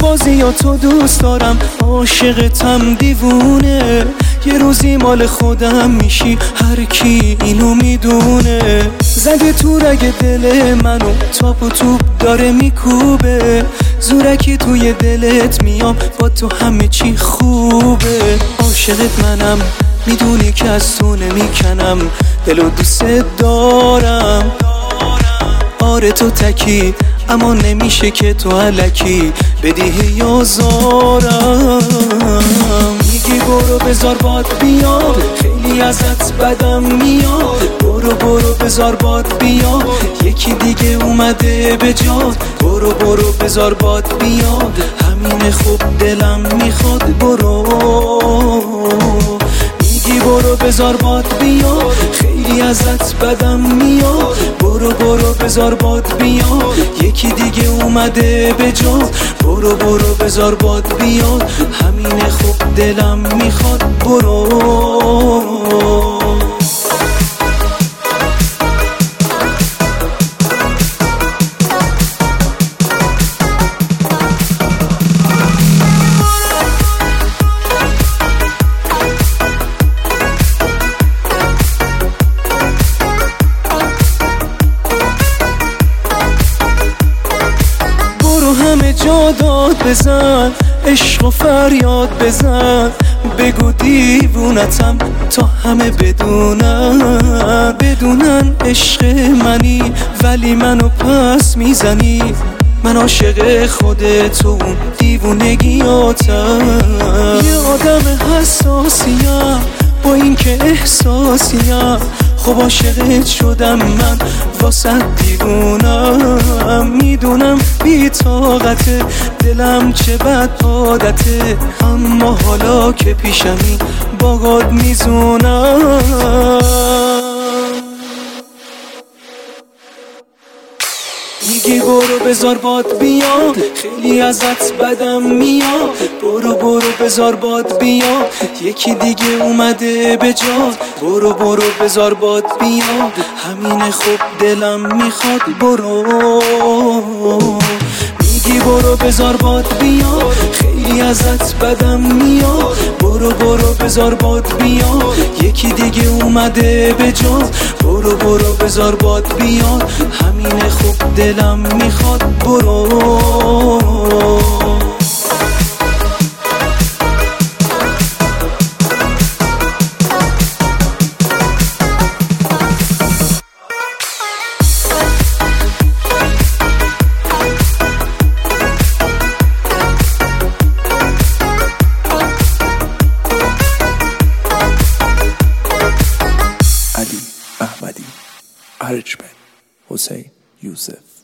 بازی ها تو دوست دارم، عاشقتم دیوونه. یه روزی مال خودم میشی، هر کی اینو میدونه. زده تو رگ دل منو، تاپ و توپ داره میکوبه. زورکی توی دلت میام، با تو همه چی خوبه. عاشقت منم، میدونی که از تو نمیکنم، دلو دوست دارم. آره تو تکی، اما نمیشه که تو الکی بدی آزارم. میگی برو بذار باد بیاد، خیلی ازت بدم میاد. برو بذار باد بیاد، یکی دیگه اومده به جات. برو بذار باد بیاد، همین خوب دلم میخواد. برو بذار باد بیاد، خیلی ازت بدم میاد. برو بذار باد بیاد، یکی دیگه اومده به جات. برو بذار باد بیاد، همین خوب دلم میخواد. همه جا داد بزن، عشق و فریاد بزن. بگو دیوونتم تا همه بدونن عشق منی، ولی منو پس میزنی. من عاشق خودت و دیوونگیاتم. یه آدم حساسیم، با این که احساسیم. خب عاشقت شدم من، واسه دیوونم. میدونم بی طاقته، دلم چه بد عادته. اما حالا که پیشمی باهات میزونم. میگی برو بذار باد بیاد، خیلی ازت بدم میاد. برو بذار باد بیاد، یکی دیگه اومده به جات. برو بذار باد بیاد، همین خوب دلم میخواد. میگی برو بذار باد بیاد، خیلی ازت بدم میاد. برو بذار باد بیاد، یکی دیگه اومده به جات. برو بذار باد بیاد، همین خوب دلم میخواد. علی احمدی، ارجمند حسین یوسف.